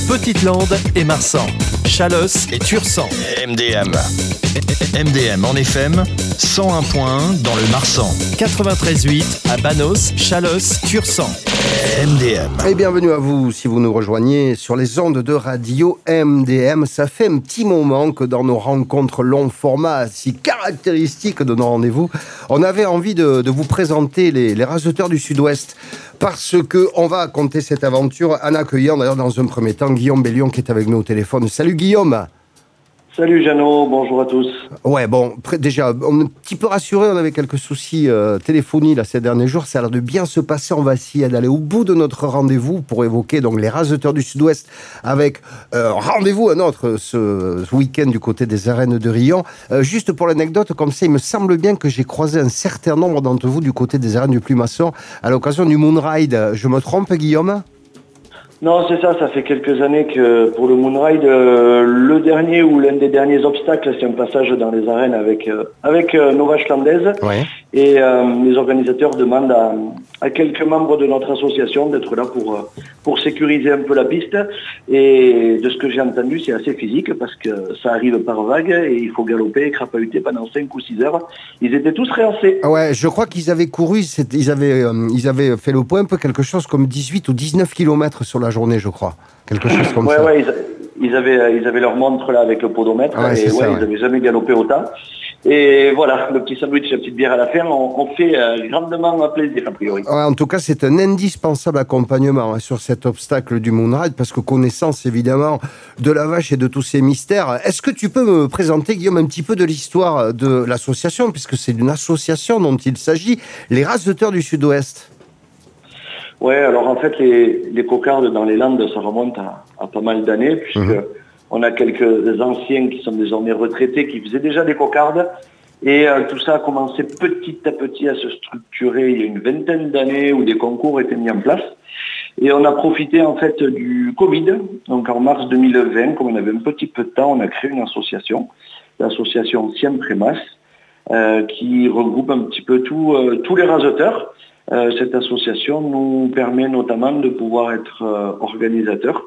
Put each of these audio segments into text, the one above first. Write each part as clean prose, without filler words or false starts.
Petite-Lande et Marsan, Chalosse et Tursan. MDM. MDM en FM, 101.1 dans le Marsan. 93.8 à Banos, Chalosse, Tursan. MDM. Et bienvenue à vous si vous nous rejoignez sur les ondes de radio MDM. Ça fait un petit moment que dans nos rencontres long format si caractéristiques de nos rendez-vous, on avait envie de vous présenter les raseteurs du Sud-Ouest. Parce qu'on va raconter cette aventure en accueillant d'ailleurs dans un premier temps Guillaume Bellion qui est avec nous au téléphone. Salut Guillaume. Salut Jeannot, bonjour à tous. Ouais, bon, déjà, on est un petit peu rassurés, on avait quelques soucis téléphonie là, ces derniers jours, ça a l'air de bien se passer, on va essayer d'aller au bout de notre rendez-vous pour évoquer donc les raseteurs du Sud-Ouest avec rendez-vous à notre ce week-end du côté des arènes de Riom. Juste pour l'anecdote, comme ça, il me semble bien que j'ai croisé un certain nombre d'entre vous du côté des arènes du Plumasson à l'occasion du Moonride. Je me trompe, Guillaume ? Non, c'est ça, ça fait quelques années que pour le Moonride, le dernier ou l'un des derniers obstacles, c'est un passage dans les arènes avec nos vaches landaises. Ouais. Et les organisateurs demandent à quelques membres de notre association d'être là pour sécuriser un peu la piste. Et de ce que j'ai entendu, c'est assez physique parce que ça arrive par vague et il faut galoper et crapahuter pendant 5 ou 6 heures. Ils étaient tous réancés. Ouais, je crois qu'ils avaient couru, ils avaient fait le point un peu quelque chose comme 18 ou 19 km sur la journée, je crois. Quelque chose comme ça. Ouais, ils avaient leur montre là avec le podomètre et ils n'avaient jamais galopé autant. Et voilà, le petit sandwich, la petite bière à la fin, on fait grandement plaisir a priori. Ouais, en tout cas, c'est un indispensable accompagnement sur cet obstacle du Moonride parce que connaissance évidemment de la vache et de tous ses mystères. Est-ce que tu peux me présenter, Guillaume, un petit peu de l'histoire de l'association, puisque c'est une association dont il s'agit, les raseteurs du Sud-Ouest? Ouais, alors en fait, les cocardes dans les Landes, ça remonte à pas mal d'années, puisque on a quelques anciens qui sont désormais retraités, qui faisaient déjà des cocardes. Et tout ça a commencé petit à petit à se structurer il y a une vingtaine d'années où des concours étaient mis en place. Et on a profité en fait du Covid. Donc en mars 2020, comme on avait un petit peu de temps, on a créé une association, l'association Siempre-Mas, qui regroupe un petit peu tous les raseteurs. Cette association nous permet notamment de pouvoir être organisateur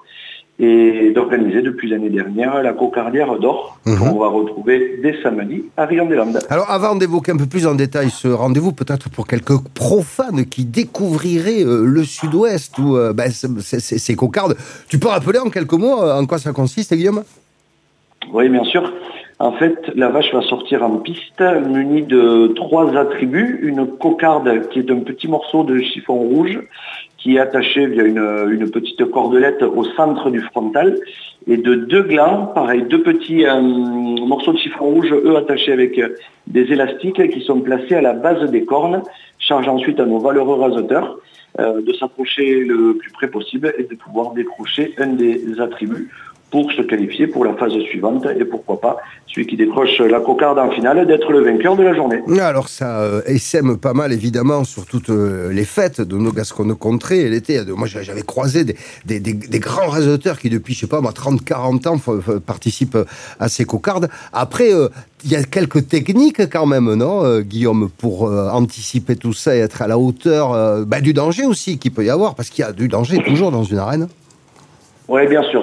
et d'organiser depuis l'année dernière la cocardière d'or qu'on va retrouver dès samedi à Riom-des-Landes. Alors avant d'évoquer un peu plus en détail ce rendez-vous, peut-être pour quelques profanes qui découvriraient le Sud-Ouest ou ces cocardes, tu peux rappeler en quelques mots en quoi ça consiste, Guillaume ? Oui, bien sûr. En fait, la vache va sortir en piste munie de 3 attributs. Une cocarde qui est un petit morceau de chiffon rouge qui est attaché via une petite cordelette au centre du frontal et de 2 glands, pareil, 2 petits morceaux de chiffon rouge, eux attachés avec des élastiques qui sont placés à la base des cornes, chargent ensuite à nos valeureux raseteurs de s'approcher le plus près possible et de pouvoir décrocher un des attributs pour se qualifier pour la phase suivante et pourquoi pas celui qui décroche la cocarde en finale d'être le vainqueur de la journée. Alors ça essaime pas mal évidemment sur toutes les fêtes de nos Gasconnes contrées et l'été. Moi j'avais croisé des grands raseteurs qui depuis je sais pas moi 30-40 ans participent à ces cocardes. Après il y a quelques techniques quand même, non Guillaume, pour anticiper tout ça et être à la hauteur du danger aussi qu'il peut y avoir, parce qu'il y a du danger toujours dans une arène. Oui, bien sûr.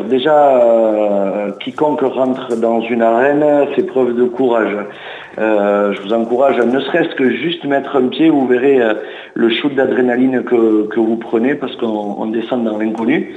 Déjà, quiconque rentre dans une arène fait preuve de courage. Je vous encourage à ne serait-ce que juste mettre un pied, vous verrez le shoot d'adrénaline que vous prenez parce qu'on descend dans l'inconnu.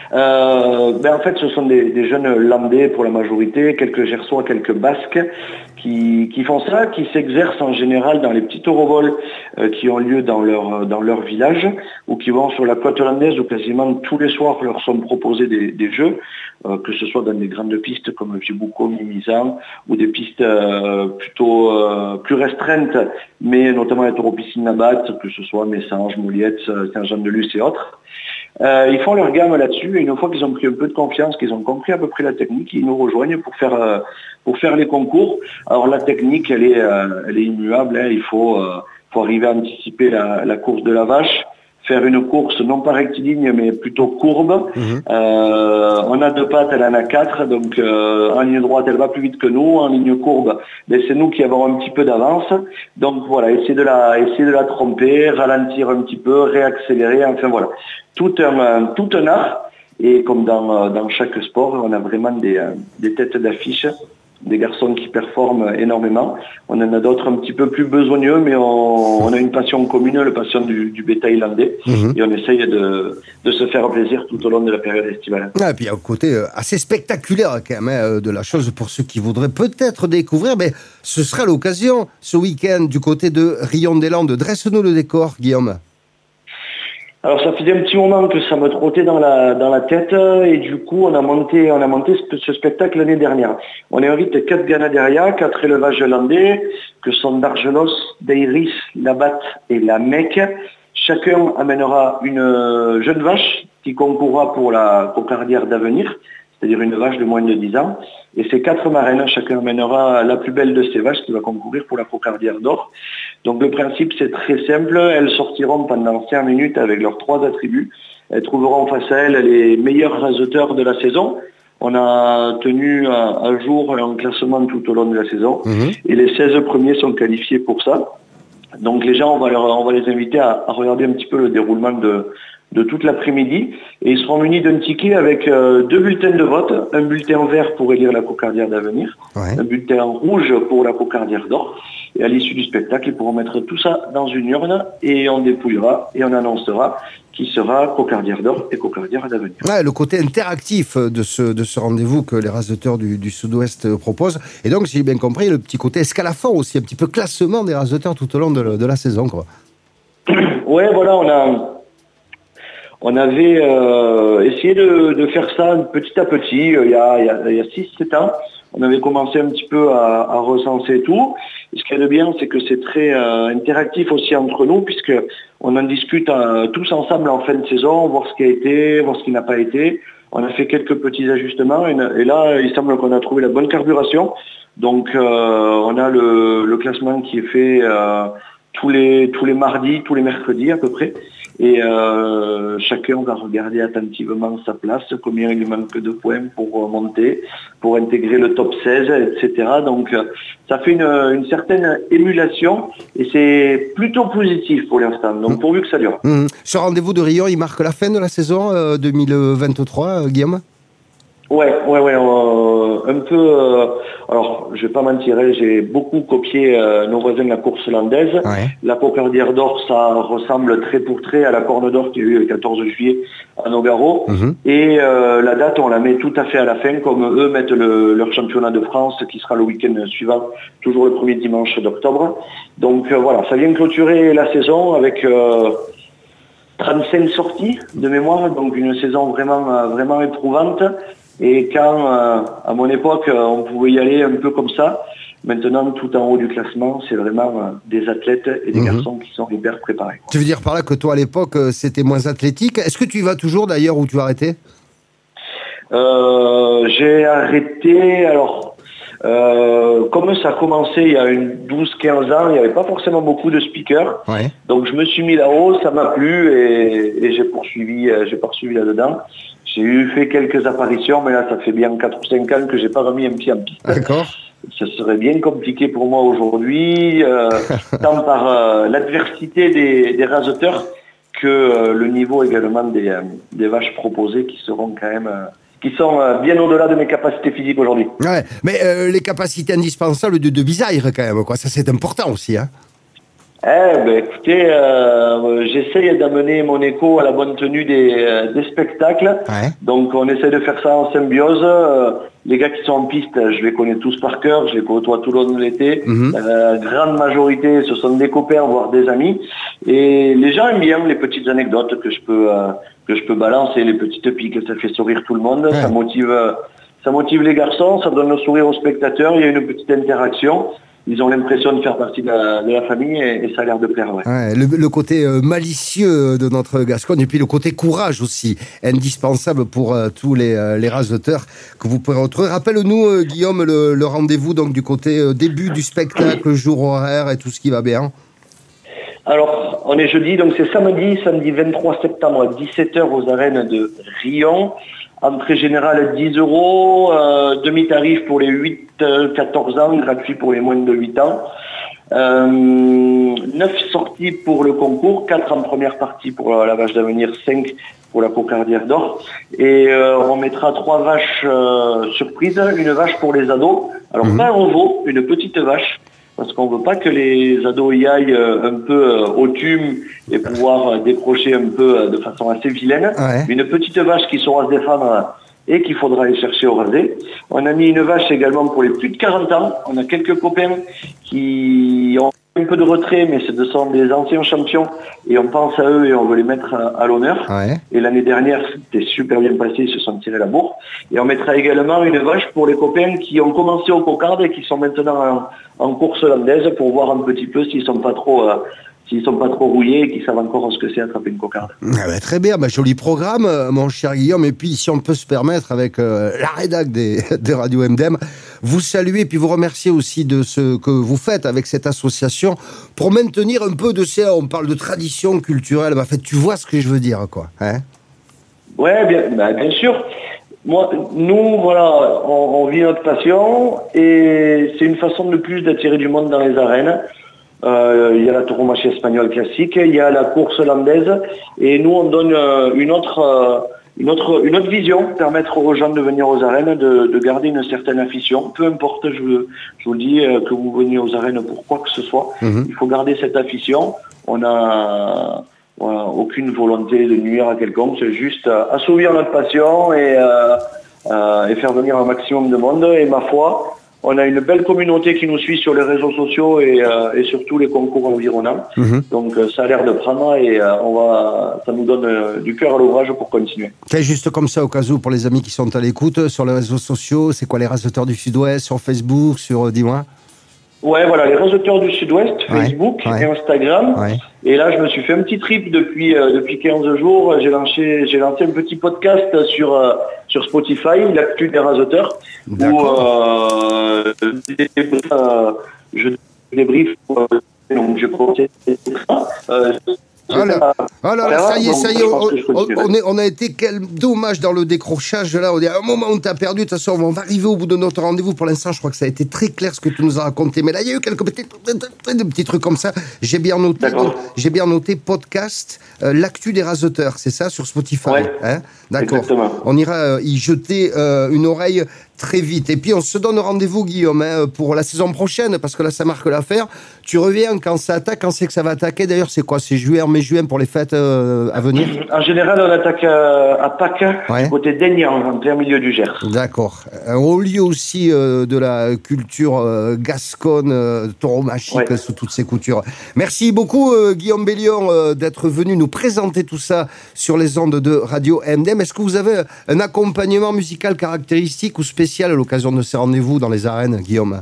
En fait, ce sont des jeunes landais pour la majorité, quelques gersois, quelques basques qui font ça, qui s'exercent en général dans les petits eurovols qui ont lieu dans leur village ou qui vont sur la côte landaise où quasiment tous les soirs leur sont proposés des jeux, que ce soit dans des grandes pistes comme Gibouco, Mimizan ou des pistes plutôt plus restreintes, mais notamment les taureaux-piscines Nabat, que ce soit Messanges, Mouliette, Saint-Jean-de-Luz et autres. Ils font leur gamme là-dessus et une fois qu'ils ont pris un peu de confiance, qu'ils ont compris à peu près la technique, ils nous rejoignent pour faire les concours. Alors la technique, elle est immuable, hein. Il faut arriver à anticiper la course de la vache, faire une course non pas rectiligne mais plutôt courbe. On a 2 pattes, elle en a 4, donc en ligne droite elle va plus vite que nous, en ligne courbe c'est nous qui avons un petit peu d'avance, donc voilà, essayer de la tromper, ralentir un petit peu, réaccélérer, enfin voilà, tout un art. Et comme dans chaque sport, on a vraiment des têtes d'affiche, des garçons qui performent énormément. On en a d'autres un petit peu plus besogneux, mais on a une passion commune, la passion du bétail landais. Et on essaye de se faire plaisir tout au long de la période estivale. Et puis il y a un côté assez spectaculaire quand même de la chose pour ceux qui voudraient peut-être découvrir. Mais ce sera l'occasion ce week-end du côté de Rion-des-Landes. Dresse-nous le décor, Guillaume. Alors ça faisait un petit moment que ça me trottait dans la tête et du coup on a monté ce spectacle l'année dernière. On invite 4 ganaderia, 4 élevages landais que sont d'Argelos, d'Eiris, la Batte et la Mecque. Chacun amènera une jeune vache qui concourra pour la cocardière d'avenir, c'est-à-dire une vache de moins de 10 ans. Et ces 4 marraines, chacun amènera la plus belle de ces vaches qui va concourir pour la cocardière d'or. Donc le principe c'est très simple, elles sortiront pendant 5 minutes avec leurs 3 attributs. Elles trouveront face à elles les meilleurs raseteurs de la saison. On a tenu un jour un classement tout au long de la saison et les 16 premiers sont qualifiés pour ça. Donc les gens, on va les inviter à regarder un petit peu le déroulement de toute l'après-midi et ils seront munis d'un ticket avec 2 bulletins de vote, un bulletin vert pour élire la cocardière d'avenir, un bulletin rouge pour la cocardière d'or. Et à l'issue du spectacle, ils pourront mettre tout ça dans une urne et on dépouillera et on annoncera qui sera cocardière d'or et cocardière d'avenir. Ouais, le côté interactif de ce rendez-vous que les raseteurs du Sud-Ouest proposent. Et donc, si j'ai bien compris, le petit côté escalafant aussi, un petit peu classement des raseteurs tout au long de la saison, quoi. Ouais, voilà, on avait essayé de faire ça petit à petit, il y a 6-7 ans. On avait commencé un petit peu à recenser tout. Et ce qu'il y a de bien, c'est que c'est très interactif aussi entre nous, puisque on en discute tous ensemble en fin de saison, voir ce qui a été, voir ce qui n'a pas été. On a fait quelques petits ajustements et là, il semble qu'on a trouvé la bonne carburation. Donc, on a le classement qui est fait tous les mardis, tous les mercredis à peu près. Et chacun va regarder attentivement sa place, combien il lui manque de points pour monter, pour intégrer le top 16, etc. Donc ça fait une certaine émulation et c'est plutôt positif pour l'instant, donc pourvu que ça dure. Ce rendez-vous de Rion, il marque la fin de la saison 2023, Guillaume ? Ouais, un peu. Alors, je vais pas mentir, j'ai beaucoup copié nos voisins de la course landaise. Ouais. La cocardière d'or, ça ressemble trait pour trait à la corne d'or qui a eu le 14 juillet à Nogaro. Et la date, on la met tout à fait à la fin, comme eux mettent leur championnat de France, qui sera le week-end suivant, toujours le premier dimanche d'octobre. Donc voilà, ça vient clôturer la saison avec 35 sorties de mémoire, donc une saison vraiment éprouvante. Et quand, à mon époque, on pouvait y aller un peu comme ça, maintenant, tout en haut du classement, c'est vraiment des athlètes et des garçons qui sont hyper préparés. Tu veux dire par là que toi, à l'époque, c'était moins athlétique. Est-ce que tu y vas toujours, d'ailleurs, ou tu as arrêté ? J'ai arrêté, alors... comme ça a commencé il y a 12-15 ans, il n'y avait pas forcément beaucoup de speakers. Ouais. Donc je me suis mis là-haut, ça m'a plu et j'ai poursuivi là-dedans. J'ai fait quelques apparitions, mais là ça fait bien 4 ou 5 ans que j'ai pas remis un pied en piste. D'accord. Ce serait bien compliqué pour moi aujourd'hui, tant par l'adversité des raseteurs que le niveau également des vaches proposées qui seront quand même... qui sont bien au-delà de mes capacités physiques aujourd'hui. Ouais, mais les capacités indispensables de bisaille quand même, quoi. Ça c'est important aussi, hein. Écoutez, j'essaye d'amener mon écho à la bonne tenue des spectacles. Ouais. Donc on essaie de faire ça en symbiose. Les gars qui sont en piste, je les connais tous par cœur, je les côtoie tout le long de l'été. La grande majorité, ce sont des copains, voire des amis. Et les gens aiment bien les petites anecdotes que je peux balancer, les petites piques, ça fait sourire tout le monde, ouais. Ça motive les garçons, ça donne le sourire aux spectateurs, il y a une petite interaction. Ils ont l'impression de faire partie de la famille et ça a l'air de plaire. Ouais. Ouais, le côté malicieux de notre Gascogne et puis le côté courage aussi, indispensable pour tous les raseteurs que vous pourrez retrouver. Rappelle-nous, Guillaume, le rendez-vous donc du côté début du spectacle, jour horaire et tout ce qui va bien. Alors, on est jeudi, donc c'est samedi 23 septembre à 17h aux arènes de Rion. Entrée générale 10 €, demi-tarif pour les 8-14 ans, gratuit pour les moins de 8 ans. 9 sorties pour le concours, 4 en première partie pour la vache d'avenir, 5 pour la cocardière d'or. Et on mettra 3 vaches surprises, une vache pour les ados. Alors pas un veau, une petite vache, parce qu'on veut pas que les ados y aillent un peu au tume et pouvoir décrocher un peu de façon assez vilaine. Ouais. Une petite vache qui saura se défendre et qu'il faudra aller chercher au rasé. On a mis une vache également pour les plus de 40 ans. On a quelques copains qui ont un peu de retrait, mais ce sont des anciens champions et on pense à eux et on veut les mettre à l'honneur. Ouais. Et l'année dernière, c'était super bien passé, ils se sont tirés la bourre. Et on mettra également une vache pour les copains qui ont commencé au cocarde et qui sont maintenant en course landaise pour voir un petit peu s'ils sont pas trop rouillés et qu'ils savent encore ce que c'est attraper une cocarde. Ah ben, très bien, joli programme, mon cher Guillaume. Et puis, si on peut se permettre, avec la rédac des radios MDM, vous saluer et puis vous remercier aussi de ce que vous faites avec cette association pour maintenir un peu de ça. On parle de tradition culturelle. En fait, tu vois ce que je veux dire, quoi. Hein? Ouais, bien sûr. Nous, voilà, on vit notre passion et c'est une façon de plus d'attirer du monde dans les arènes. Il y a la tauromachie espagnole classique, il y a la course landaise et nous on donne une autre vision, permettre aux gens de venir aux arènes, de garder une certaine affection, peu importe, je vous le dis, que vous veniez aux arènes pour quoi que ce soit, il faut garder cette affection. On a aucune volonté de nuire à quelconque, c'est juste assouvir notre passion et faire venir un maximum de monde. Et ma foi, on a une belle communauté qui nous suit sur les réseaux sociaux et surtout les concours environnants. Donc ça a l'air de prendre et ça nous donne du cœur à l'ouvrage pour continuer. C'est juste comme ça, au cas où, pour les amis qui sont à l'écoute, sur les réseaux sociaux, c'est quoi, les Raseteurs du Sud-Ouest, sur Facebook, dis-moi? Ouais, voilà, les Raseteurs du Sud-Ouest, Facebook et Instagram. Ouais. Et là, je me suis fait un petit trip depuis 15 jours. J'ai lancé un petit podcast sur Spotify, l'actu des Raseteurs, où je débriefe. Donc, je pensais. Ça y est, on a été, quel dommage dans le décrochage là. On dit à un moment on t'a perdu. De toute façon, on va arriver au bout de notre rendez-vous. Pour l'instant, je crois que ça a été très clair ce que tu nous as raconté. Mais là, il y a eu quelques petits trucs comme ça. J'ai bien noté podcast, l'actu des Raseteurs, c'est ça, sur Spotify. Ouais, hein, d'accord. Exactement. On ira y jeter une oreille très vite. Et puis, on se donne rendez-vous, Guillaume, pour la saison prochaine, parce que là, ça marque l'affaire. Tu reviens quand ça attaque, quand c'est que ça va attaquer. D'ailleurs, c'est quoi? C'est mai-juin pour les fêtes à venir? En général, on attaque à Pâques, du côté d'Aignan, en plein milieu du Gers. D'accord. Un haut lieu aussi de la culture gasconne, tauromachique, sous toutes ses coutures. Merci beaucoup, Guillaume Bellion, d'être venu nous présenter tout ça sur les ondes de Radio MDM. Est-ce que vous avez un accompagnement musical caractéristique ou spécial à l'occasion de ces rendez-vous dans les arènes, Guillaume?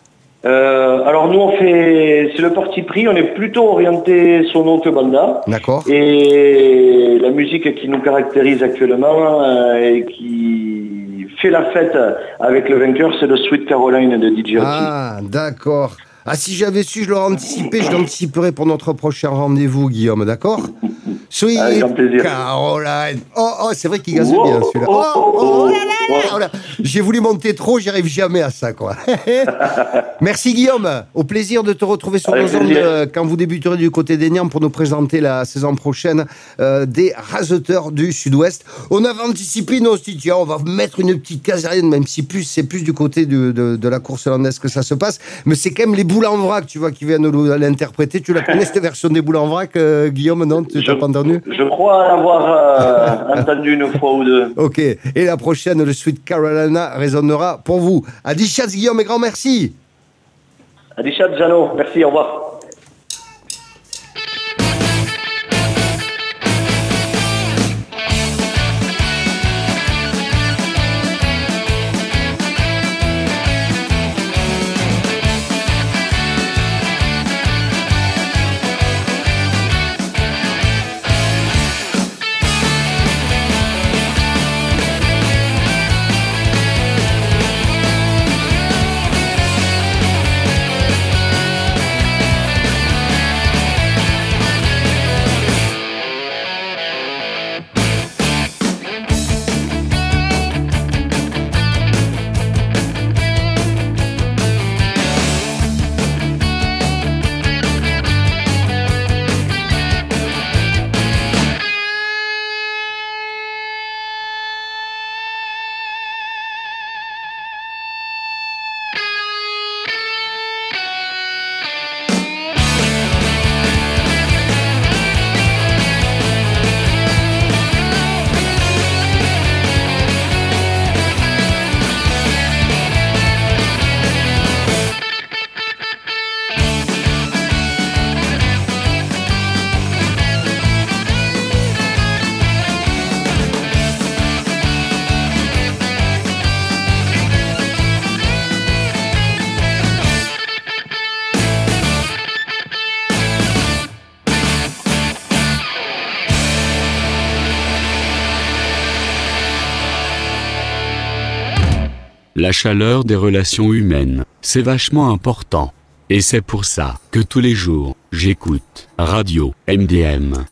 Alors nous c'est le parti pris, on est plutôt orienté sono que banda. D'accord. Et la musique qui nous caractérise actuellement et qui fait la fête avec le vainqueur, c'est le Sweet Caroline de DJ Hotzi. Ah, d'accord. Ah, si j'avais su, je l'aurais anticipé, je l'anticiperai pour notre prochain rendez-vous, Guillaume, d'accord? Sweet Caroline. Oh, c'est vrai qu'il gaze bien, celui-là. Oh là. J'ai voulu monter trop, j'y arrive jamais à ça, quoi. Merci, Guillaume. Au plaisir de te retrouver sur nos ondes quand vous débuterez du côté d'Aignan pour nous présenter la saison prochaine des Raseteurs du Sud-Ouest. On avait anticipé, on se dit, tiens, on va mettre une petite caserne, même si c'est plus du côté de la course landaise que ça se passe. Mais c'est quand même les boules en vrac, tu vois, qui viennent l'interpréter. Tu la connais, cette version des boules en vrac, Guillaume, non? Tu n'as pas entendu? Je crois l'avoir entendu une fois ou deux. Ok. Et la prochaine, le Sweet Carolina, résonnera pour vous. Adichat, Guillaume, et grand merci. Adichat, Jeannot, merci, au revoir. La chaleur des relations humaines, c'est vachement important. Et c'est pour ça que tous les jours, j'écoute Radio MDM.